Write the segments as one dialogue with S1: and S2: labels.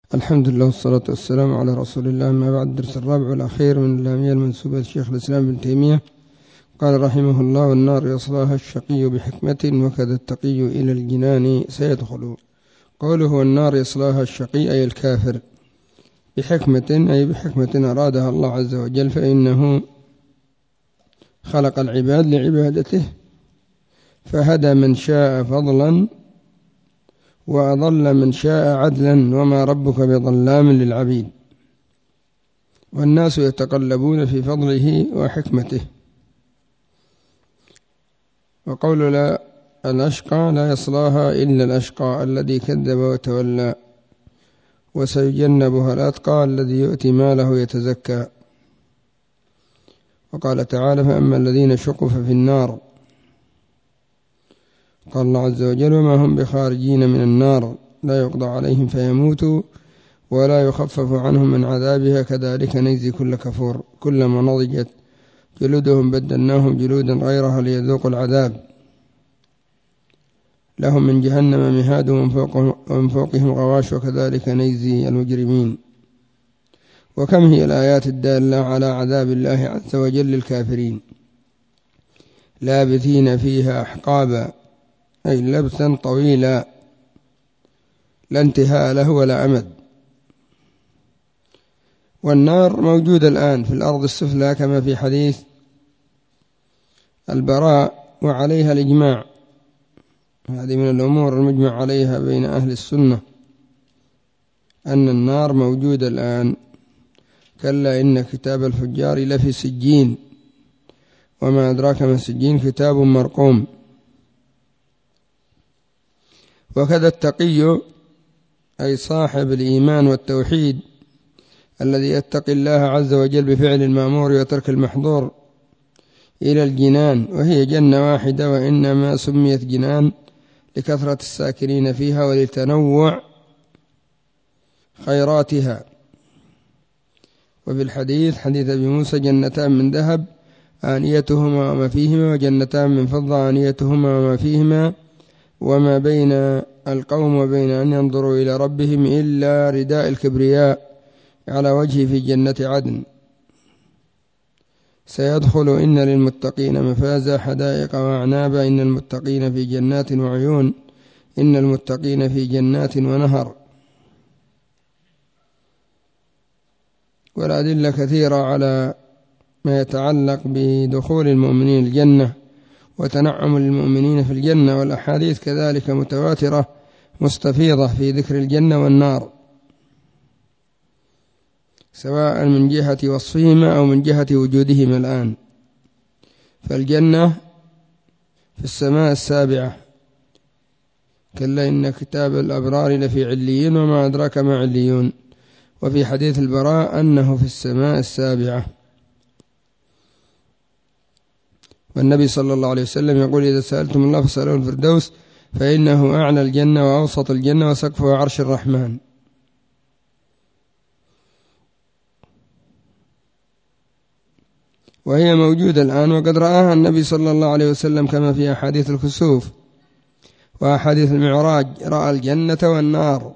S1: الحمد لله والصلاة والسلام على رسول الله. ما بعد، الدرس الرابع والأخير من اللامية المنسوبة للشيخ الإسلام ابن تيمية. قال رحمه الله: والنار يصلاها الشقي بحكمة وكذا التقي إلى الجنان سيدخل. قوله والنار يصلاها الشقي أي الكافر، بحكمة أي بحكمة أرادها الله عز وجل، فإنه خلق العباد لعبادته، فهدى من شاء فضلا وأضل من شاء عدلا، وما ربك بظلام للعبيد. والناس يتقلبون في فضله وحكمته. وقول لا الأشقى لا يصلاها إلا الأشقى الذي كذب وتولى، وسيجنبها الأتقى الذي يؤتي ماله يتزكى. وقال تعالى: فأما الذين شقوا ففي النار. قال الله عز وجل: وما هم بخارجين من النار، لا يقضى عليهم فيموتوا ولا يخفف عنهم من عذابها، كذلك نجزي كل كفور. كلما نضجت جلودهم بدلناهم جلودا غيرها ليذوقوا العذاب، لهم من جهنم مهاد ومن فوقهم غواش، وكذلك نجزي المجرمين. وكم هي الآيات الدالة على عذاب الله عز وجل للكافرين، لابثين فيها أحقابا، أي لبثا طويلا لا انتهاء له ولا أمد. والنار موجودة الآن في الأرض السفلى كما في حديث البراء، وعليها الإجماع. هذه من الأمور المجمع عليها بين أهل السنة، أن النار موجودة الآن. كلا إن كتاب الفجار لفي سجين، وما أدراك ما سجين، كتاب مرقوم. وكذا التقي أي صاحب الإيمان والتوحيد، الذي يتقي الله عز وجل بفعل المأمور وترك المحظور، إلى الجنان، وهي جنة واحدة، وإنما سميت جنان لكثرة الساكنين فيها ولتنوع خيراتها. وفي الحديث حديث أبي موسى: جنتان من ذهب آنيتهما وما فيهما، وجنتان من فضة آنيتهما وما فيهما، وما بين القوم وبين أن ينظروا إلى ربهم إلا رداء الكبرياء على وجهه في جنة عدن. سيدخل إن للمتقين مفازا، حدائق وأعنابا، إن المتقين في جنات وعيون، إن المتقين في جنات ونهر. والأدلة كثيرة على ما يتعلق بدخول المؤمنين الجنة وتنعم المؤمنين في الجنة، والأحاديث كذلك متواترة مستفيضة في ذكر الجنة والنار، سواء من جهة وصفهما أو من جهة وجودهما الآن. فالجنة في السماء السابعة، كلا إن كتاب الأبرار لفي عليين، وما أدراك ما عليون. وفي حديث البراء أنه في السماء السابعة. والنبي صلى الله عليه وسلم يقول: إذا سألتم الله فاسألوه الفردوس، فإنه أعلى الجنة وأوسط الجنة وسقفها عرش الرحمن. وهي موجودة الآن، وقد رآها النبي صلى الله عليه وسلم كما في أحاديث الكسوف وأحاديث المعراج، رأى الجنة والنار.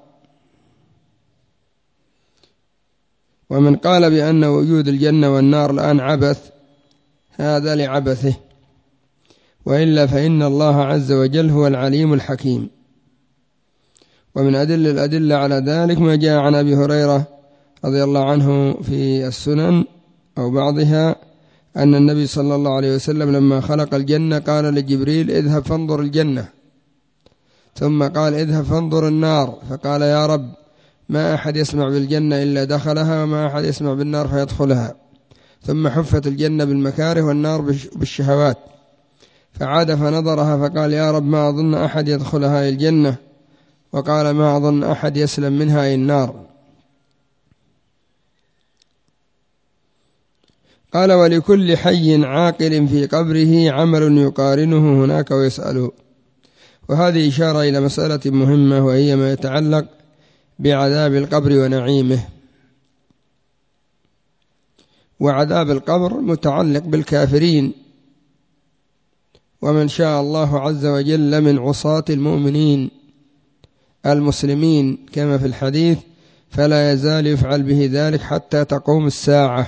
S1: ومن قال بأن وجود الجنة والنار الآن عبث، هذا لعبثه، وإلا فإن الله عز وجل هو العليم الحكيم. ومن الأدلة على ذلك ما جاء عن أبي هريرة رضي الله عنه في السنن أو بعضها، أن النبي صلى الله عليه وسلم لما خلق الجنة قال لجبريل: اذهب فانظر الجنة، ثم قال: اذهب فانظر النار، فقال: يا رب، ما أحد يسمع بالجنة إلا دخلها، وما أحد يسمع بالنار فيدخلها. ثم حفت الجنة بالمكاره والنار بالشهوات، فعاد فنظرها فقال: يا رب، ما أظن أحد يدخلها الجنة، وقال: ما أظن أحد يسلم منها النار. قال: ولكل حي عاقل في قبره عمل يقارنه هناك ويسأله. وهذه إشارة إلى مسألة مهمة، وهي ما يتعلق بعذاب القبر ونعيمه. وعذاب القبر متعلق بالكافرين، ومن شاء الله عز وجل من عصاة المؤمنين المسلمين، كما في الحديث: فلا يزال يفعل به ذلك حتى تقوم الساعة.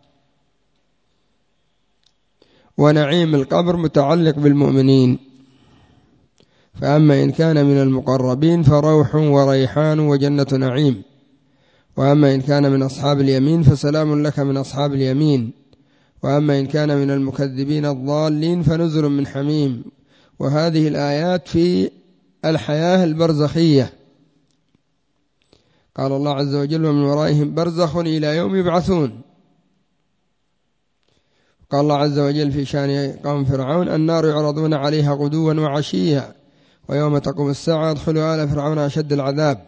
S1: ونعيم القبر متعلق بالمؤمنين، فأما إن كان من المقربين فروح وريحان وجنة نعيم، وأما إن كان من أصحاب اليمين فسلام لك من أصحاب اليمين، وأما إن كان من المكذبين الضالين فنزل من حميم. وهذه الآيات في الحياة البرزخية. قال الله عز وجل: ومن ورائهم برزخ إلى يوم يبعثون. قال الله عز وجل في شأن قوم فرعون: النار يعرضون عليها غدوا وعشيا ويوم تقوم الساعة ادخلوا آل فرعون أشد العذاب.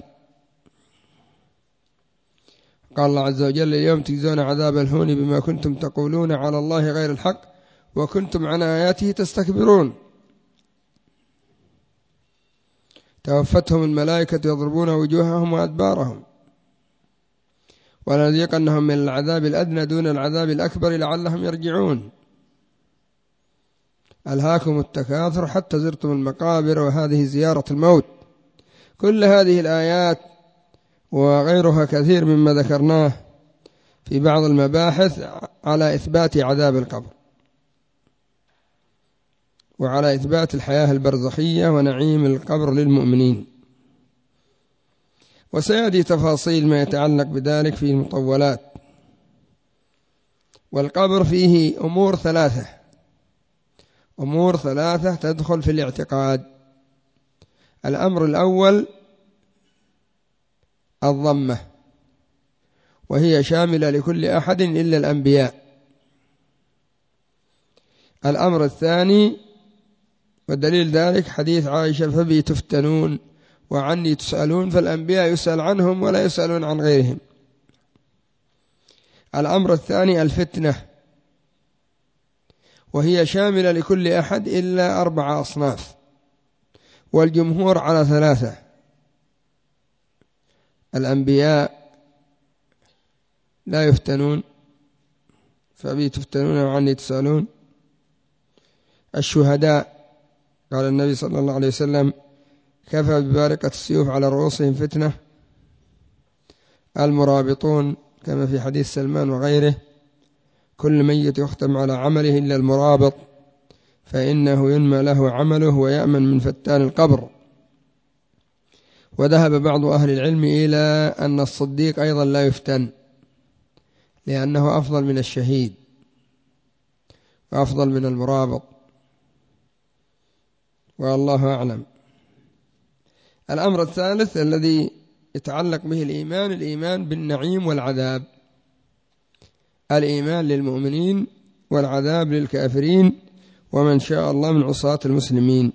S1: قال الله عز وجل: اليوم تجزون عذاب الهون بما كنتم تقولون على الله غير الحق وكنتم عن آياته تستكبرون. توفتهم الملائكة يضربون وجوههم وأدبارهم ولنذيقنهم من العذاب الأدنى دون العذاب الأكبر لعلهم يرجعون. ألهاكم التكاثر حتى زرتم المقابر وهذه زيارة الموت. كل هذه الآيات وغيرها كثير مما ذكرناه في بعض المباحث على إثبات عذاب القبر وعلى إثبات الحياة البرزخية ونعيم القبر للمؤمنين. وسيأتي تفاصيل ما يتعلق بذلك في المطولات. والقبر فيه أمور ثلاثة تدخل في الاعتقاد. الأمر الأول الضمة، وهي شاملة لكل أحد إلا الأنبياء. الأمر الثاني ودليل ذلك حديث عائشة: فبي تفتنون وعني تسألون. فالأنبياء يسأل عنهم ولا يسألون عن غيرهم. الأمر الثاني الفتنة، وهي شاملة لكل أحد إلا 4 أصناف، والجمهور على 3: الأنبياء لا يفتنون، فبي تفتنون وعني تسألون. الشهداء قال النبي صلى الله عليه وسلم: كفى ببارقة السيوف على رؤوسهم فتنة. المرابطون كما في حديث سلمان وغيره: كل ميت يختم على عمله إلا المرابط فإنه ينمى له عمله ويأمن من فتان القبر. وذهب بعض أهل العلم إلى أن الصديق أيضا لا يفتن، لأنه أفضل من الشهيد وأفضل من المرابط، والله أعلم. الأمر الثالث الذي يتعلق به الإيمان بالنعيم والعذاب. الإيمان للمؤمنين والعذاب للكافرين ومن شاء الله من عصاة المسلمين.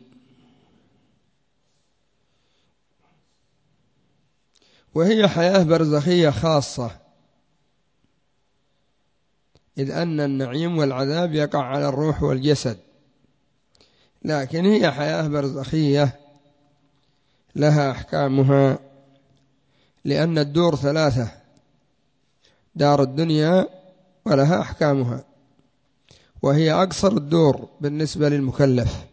S1: وهي حياة برزخية خاصة، إذ أن النعيم والعذاب يقع على الروح والجسد، لكن هي حياة برزخية لها أحكامها، لأن الدور 3: دار الدنيا ولها أحكامها، وهي أقصر الدور بالنسبة للمكلف،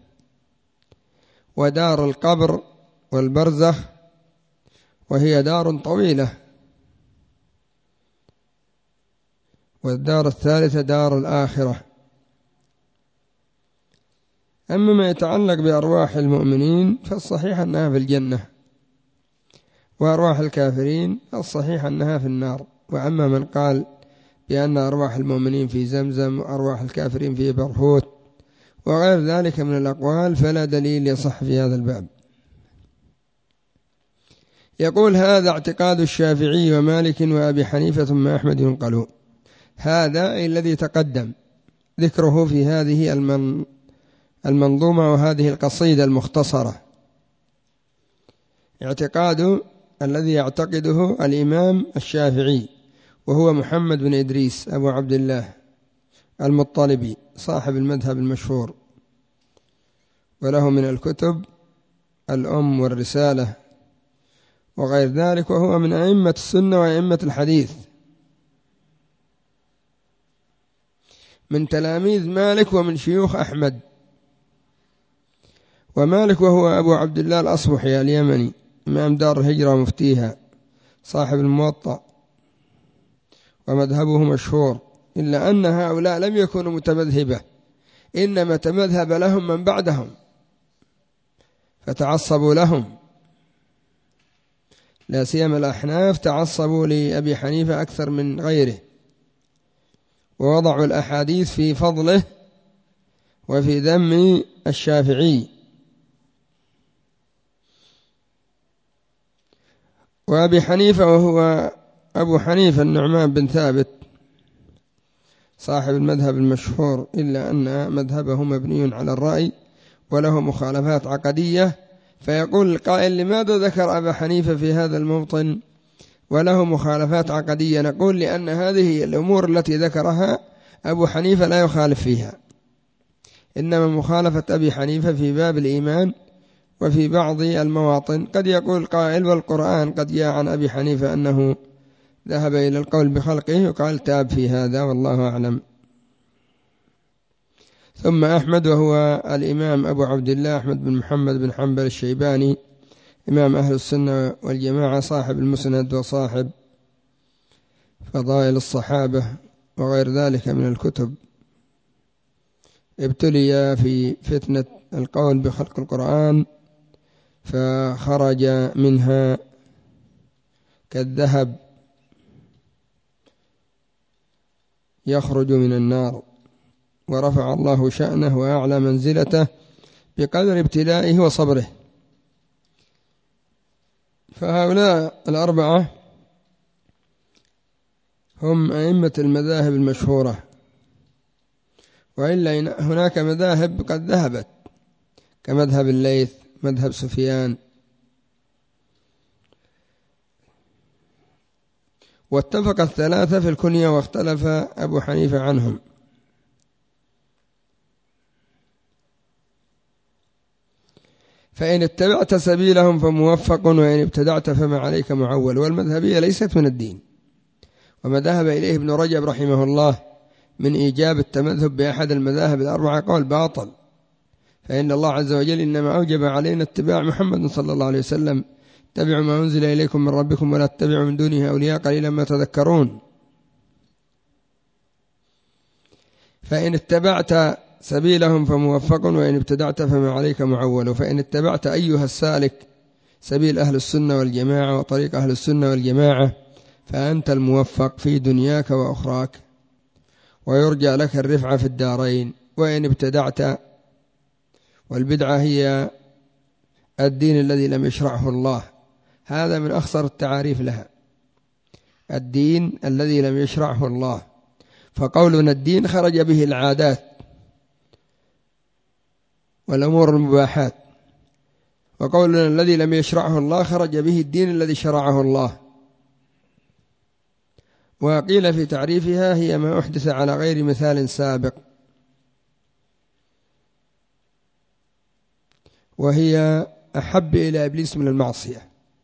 S1: ودار القبر والبرزخ وهي دار طويلة، والدار الثالثة دار الآخرة. أما ما يتعلق بأرواح المؤمنين فالصحيح أنها في الجنة، وأرواح الكافرين الصحيح أنها في النار. وأما من قال بأن أرواح المؤمنين في زمزم وأرواح الكافرين في برهوت وغير ذلك من الأقوال فلا دليل يصح في هذا الباب. يقول: هذا اعتقاد الشافعي ومالك وأبي حنيفة ثم أحمد ينقلون. هذا الذي تقدم ذكره في هذه المنظومة وهذه القصيدة المختصرة، اعتقاد الذي يعتقده الإمام الشافعي، وهو محمد بن إدريس أبو عبد الله المطلبي صاحب المذهب المشهور، وله من الكتب الأم والرسالة وغير ذلك، وهو من أئمة السنة وأئمة الحديث، من تلاميذ مالك ومن شيوخ أحمد. ومالك وهو أبو عبد الله الأصبحي اليمني إمام دار الهجرة ومفتيها، صاحب الموطأ ومذهبه مشهور، إلا أن هؤلاء لم يكونوا متمذهبة، إنما تمذهب لهم من بعدهم فتعصبوا لهم، لا سيما الأحناف تعصبوا لأبي حنيفة أكثر من غيره، ووضعوا الأحاديث في فضله وفي ذم الشافعي. وأبي حنيفة وهو أبو حنيفة النعمان بن ثابت صاحب المذهب المشهور، إلا أن مذهبه مبني على الرأي وله مخالفات عقدية، فيقول القائل: لماذا ذكر أبا حنيفة في هذا الموطن وله مخالفات عقدية؟ نقول: لأن هذه الأمور التي ذكرها أبو حنيفة لا يخالف فيها، إنما مخالفة أبي حنيفة في باب الإيمان وفي بعض المواطن. قد يقول قائل: والقرآن قد جاء عن أبي حنيفة أنه ذهب إلى القول بخلقه، يقال تاب في هذا، والله أعلم. ثم أحمد، وهو الإمام أبو عبد الله أحمد بن محمد بن حنبل الشيباني، إمام أهل السنة والجماعة، صاحب المسند وصاحب فضائل الصحابة وغير ذلك من الكتب، ابتلي في فتنة القول بخلق القرآن فخرج منها كالذهب يخرج من النار، ورفع الله شأنه وأعلى منزلته بقدر ابتلائه وصبره. فهؤلاء الأربعة هم أئمة المذاهب المشهورة، وإلا هناك مذاهب قد ذهبت كمذهب الليث، مذهب سفيان، واتفق الثلاثة في الكنية واختلف أبو حنيفة عنهم. فإن اتبعت سبيلهم فموفق، وإن ابتدعت فما عليك معول. والمذهبية ليست من الدين، وما ذهب إليه ابن رجب رحمه الله من إيجاب التمذهب بأحد المذاهب الأربعة قول باطل، فإن الله عز وجل إنما أوجب علينا اتباع محمد صلى الله عليه وسلم: اتبعوا ما أنزل إليكم من ربكم ولا تتبعوا من دونه أولياء قليلا ما تذكرون. فإن اتبعت سبيلهم فموفق، وإن ابتدعت فما عليك معول. فإن اتبعت أيها السالك سبيل أهل السنة والجماعة وطريق أهل السنة والجماعة فأنت الموفق في دنياك وأخراك، ويرجى لك الرفعة في الدارين. وإن ابتدعت، والبدعة هي الدين الذي لم يشرعه الله، هذا من أخصر التعاريف لها، الدين الذي لم يشرعه الله. فقولنا الدين خرج به العادات والأمور المباحات، وقولنا الذي لم يشرعه الله خرج به الدين الذي شرعه الله. وقيل في تعريفها: هي ما أحدث على غير مثال سابق، وهي أحب إلى إبليس من المعصية.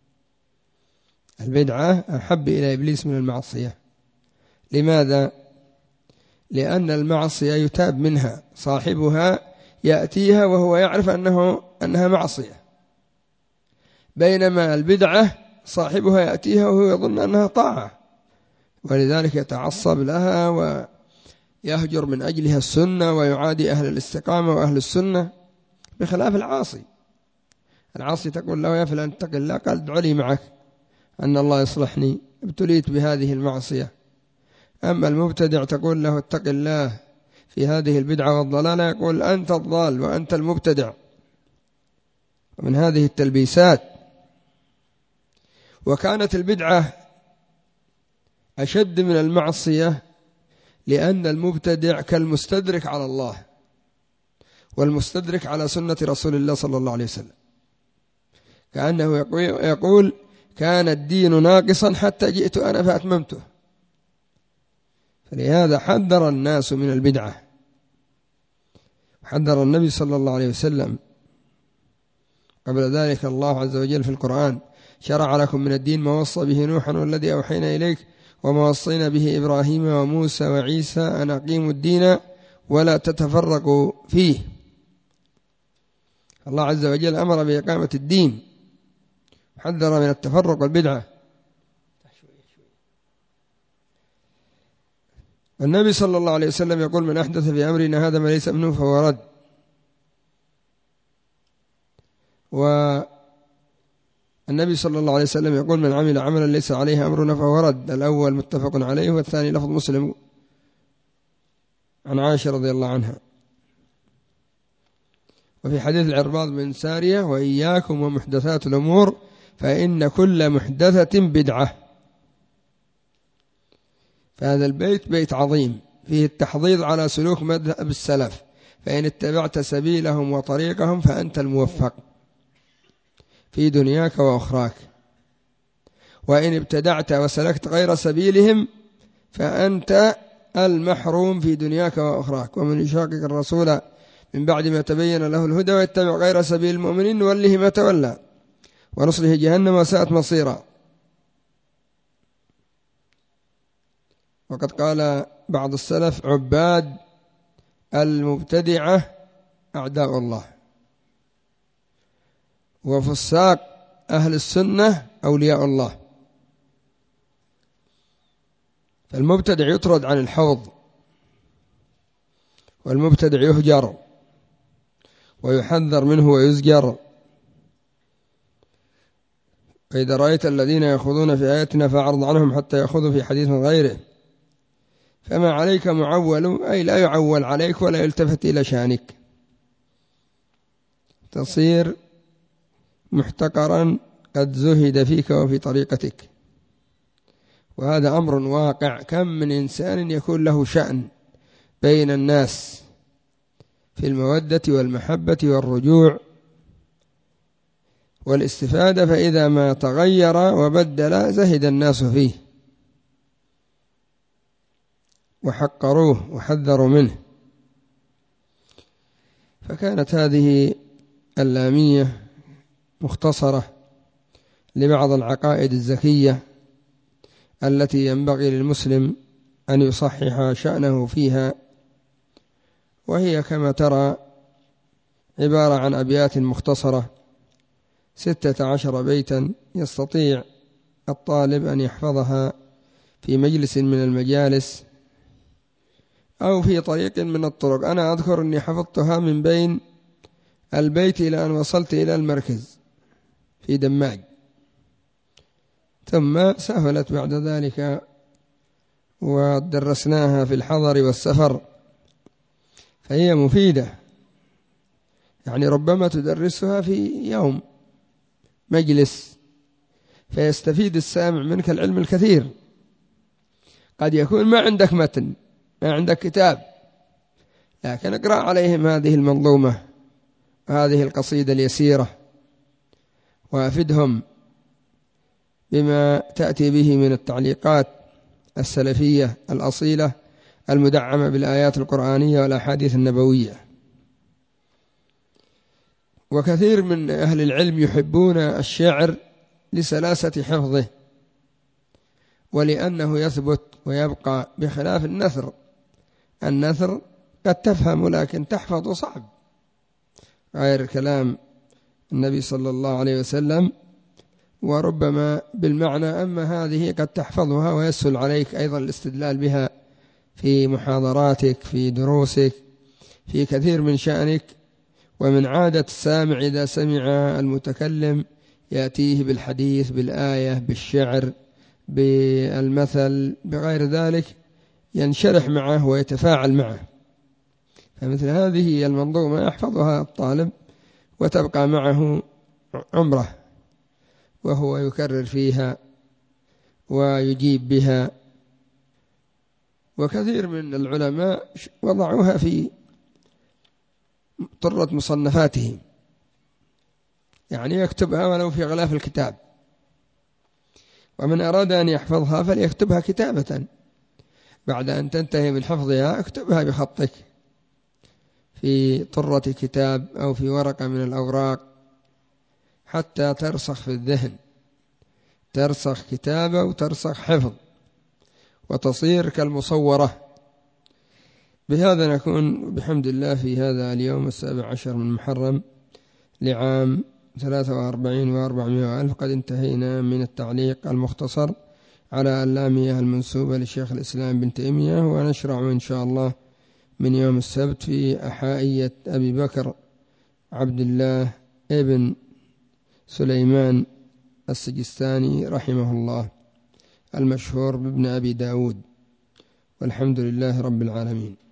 S1: البدعة أحب إلى إبليس من المعصية. لماذا؟ لأن المعصية يتاب منها، صاحبها يأتيها وهو يعرف أنها معصية، بينما البدعة صاحبها يأتيها وهو يظن أنها طاعة، ولذلك يتعصب لها ويهجر من أجلها السنة ويعادي أهل الاستقامة وأهل السنة، بخلاف العاصي. العاصي تقول له: يا فلان اتق الله، قال: ادع لي معك أن الله يصلحني، ابتليت بهذه المعصية. أما المبتدع تقول له: اتق الله في هذه البدعة والضلالة، يقول: أنت الضال وأنت المبتدع. ومن هذه التلبيسات. وكانت البدعة أشد من المعصية، لأن المبتدع كالمستدرك على الله والمستدرك على سنة رسول الله صلى الله عليه وسلم، كأنه يقول: كان الدين ناقصا حتى جئت أنا فأتممته. فلهذا حذر الناس من البدعة، حذر النبي صلى الله عليه وسلم. قبل ذلك الله عز وجل في القرآن: شرع لكم من الدين ما وصى به نوحا والذي أوحينا إليك وما وصينا به إبراهيم وموسى وعيسى أن أقيموا الدين ولا تتفرقوا فيه. الله عز وجل أمر بإقامة الدين، حذر من التفرق والبدعة. النبي صلى الله عليه وسلم يقول: من أحدث في أمرنا هذا ما ليس منه فهو رد. والنبي صلى الله عليه وسلم يقول: من عمل عملا ليس عليه أمرنا فهو رد. الأول متفق عليه، والثاني لفظ مسلم عن عائشة رضي الله عنها. وفي حديث العرباض بن سارية: وإياكم ومحدثات الأمور فإن كل محدثة بدعة. فهذا البيت بيت عظيم فيه التحضيض على سلوك مذهب السلف، فإن اتبعت سبيلهم وطريقهم فأنت الموفق في دنياك وأخراك، وإن ابتدعت وسلكت غير سبيلهم فأنت المحروم في دنياك وأخراك. ومن يشاقق الرسول من بعد ما تبين له الهدى ويتبع غير سبيل المؤمنين نوله ما تولى ونصله جهنم وساءت مصيرا. وقد قال بعض السلف: عباد المبتدعة أعداء الله، وفساق أهل السنة أولياء الله. فالمبتدع يطرد عن الحوض، والمبتدع يهجر ويحذر منه ويزجر. فإذا رأيت الذين يخوضون في آياتنا فأعرض عنهم حتى يخوضوا في حديث غيره، فما عليك معول، أي لا يعول عليك ولا يلتفت إلى شأنك، تصير محتقرا قد زهد فيك وفي طريقتك. وهذا أمر واقع. كم من إنسان يكون له شأن بين الناس في المودة والمحبة والرجوع والاستفادة، فإذا ما تغير وبدل زهد الناس فيه وحقروه وحذروا منه. فكانت هذه اللامية مختصرة لبعض العقائد الزكية التي ينبغي للمسلم أن يصحح شأنه فيها، وهي كما ترى عبارة عن أبيات مختصرة 16 بيتا يستطيع الطالب أن يحفظها في مجلس من المجالس أو في طريق من الطرق. أنا أذكر أني حفظتها من بين البيت إلى أن وصلت إلى المركز في دماج، ثم سهلت بعد ذلك ودرسناها في الحضر والسفر، فهي مفيدة. يعني ربما تدرسها في يوم مجلس فيستفيد السامع منك العلم الكثير. قد يكون ما عندك متن، ما عندك كتاب، لكن اقرأ عليهم هذه المنظومة وهذه القصيدة اليسيرة، وأفدهم بما تأتي به من التعليقات السلفية الأصيلة المدعمة بالآيات القرآنية والأحاديث النبوية. وكثير من أهل العلم يحبون الشعر لسلاسة حفظه ولأنه يثبت ويبقى، بخلاف النثر. النثر قد تفهم لكن تحفظ صعب، غير كلام النبي صلى الله عليه وسلم، وربما بالمعنى. أما هذه قد تحفظها ويسهل عليك أيضا الاستدلال بها في محاضراتك، في دروسك، في كثير من شأنك. ومن عادة السامع إذا سمع المتكلم يأتيه بالحديث، بالآية، بالشعر، بالمثل، بغير ذلك، ينشرح معه ويتفاعل معه. فمثل هذه المنظومة يحفظها الطالب وتبقى معه عمره وهو يكرر فيها ويجيب بها. وكثير من العلماء وضعوها في طرة مصنفاتهم، يعني يكتبها ولو في غلاف الكتاب. ومن أراد أن يحفظها فليكتبها كتابة، بعد أن تنتهي من حفظها اكتبها بخطك في طرة كتاب أو في ورقة من الأوراق حتى ترسخ في الذهن، ترسخ كتابة وترسخ حفظ وتصير كالمصورة. بهذا نكون بحمد الله في هذا اليوم 17 من محرم لعام 43 و400 ألف قد انتهينا من التعليق المختصر على اللامية المنسوبة لشيخ الإسلام ابن تيمية. ونشرع إن شاء الله من يوم السبت في أحائية أبي بكر عبد الله ابن سليمان السجستاني رحمه الله المشهور بابن أبي داود. والحمد لله رب العالمين.